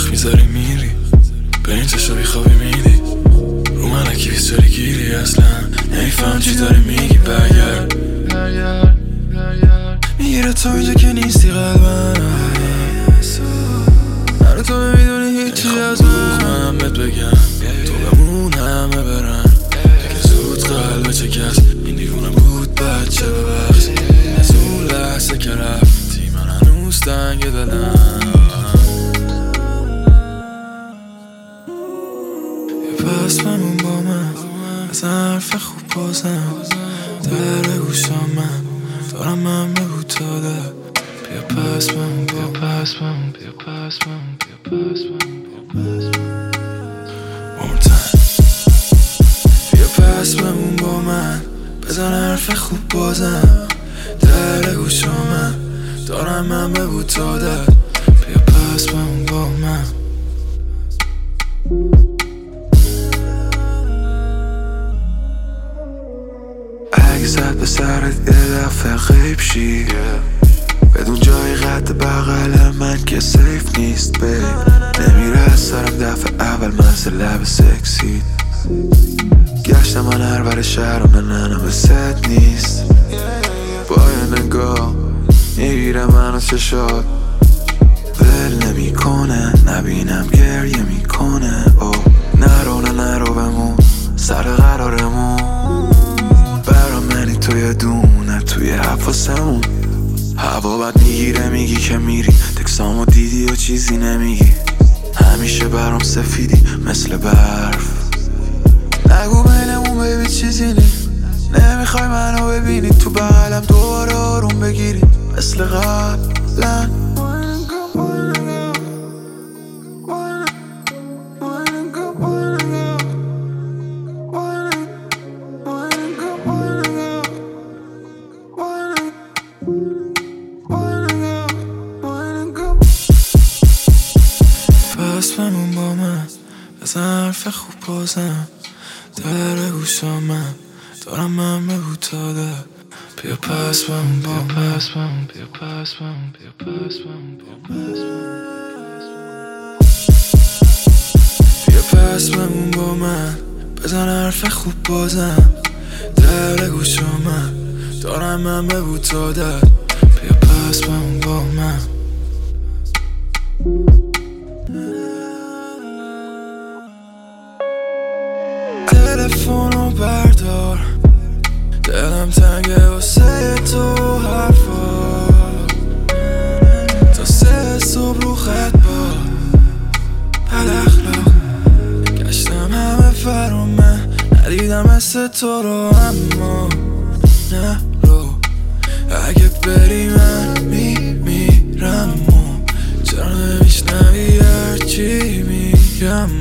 وقت میذاری میری به این چشا بیخوابی میدی رو من اکی بیستاری گیری اصلا نمیفهم چی داری میگی برگرد میگیره تو اینجا که نیستی قلبم من تو نمیدونی هیچی از من بهت بگم تو بمون همه برن دیگه زود قلب چه کس این دیوونه بود بچه ببخش از اون لحظه که رفتی من هنوز تنگ دلم یه پس بمون با من از حرف خوب بازم در گوشام من دارم من بگو تا ده بیا پس بمون بیا پس بمون بیا پس بمون بیا پس بمون بیا پس بمون One time بیا پس بمون با من بزن حرف خوب بازم در گوشام من دارم من بگو تا ده بیا پس بمون با من اگه زد به سرت یه دفعه غیب شی بدون جای قد بغل من که سیف نیست بی نمیره از سرم دفعه اول مثل لب سکسی گشتم من هر بر شهر و نه به ست نیست با یه نگاه میگیره منو چشات ول نمی کنه نبینم گریه میکنه نرو بمون سر قرارمون برا منی توی دونه توی حفاسمون هوا بد میگیره میگی که میری تکسامو دیدی و چیزی نمیگی همیشه برام سفیدی مثل برف نگو بینمون بیبی چیزی نی نمیخوای منو ببینی تو بغلم دوباره آروم بگیری مثل قبلا پس بمون با من بزن حرف خوب بازم در گوشام من دارم من بگو تا ده بیا پس بمون بیا پس بمون بیا پس بمون بیا پس بمون بیا پس بمون با من بزن حرف خوب بازم در گوشام من دارم من بگو تا ده بیا پس بمون با من تلفنو بردار دلم تنگه واسه تو حرفا تا 3 صبح رو خط با بد اخلاق گشتم همه فرا من ندیدم مثل تو رو اما نه رو اگه بری من میمیرم چرا نمیشنوی هرچی میگم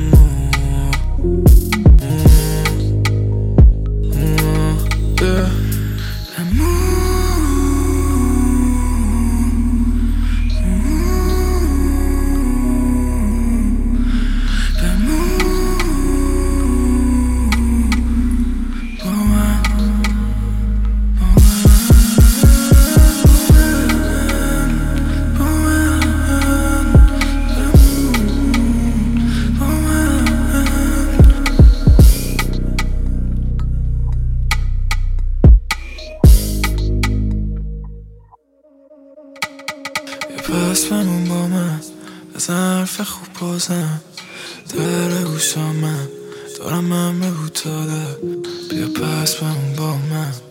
پس بمون با من بزن حرف خوب بازم در گوشام من دارم من بگو تا ده بیا پس بمون با من